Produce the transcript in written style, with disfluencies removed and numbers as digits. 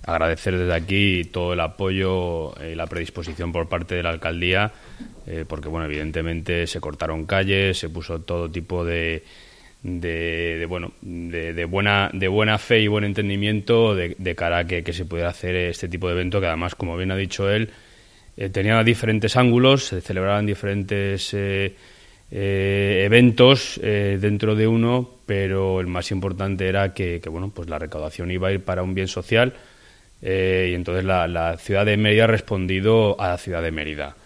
agradecer desde aquí todo el apoyo y la predisposición por parte de la alcaldía, porque bueno, evidentemente se cortaron calles, se puso todo tipo de buena fe y buen entendimiento de cara a que se pudiera hacer este tipo de evento, que además, como bien ha dicho él, tenía diferentes ángulos, se celebraban diferentes eventos dentro de uno, pero el más importante era que bueno, pues la recaudación iba a ir para un bien social, y entonces la ciudad de Mérida ha respondido a la ciudad de Mérida.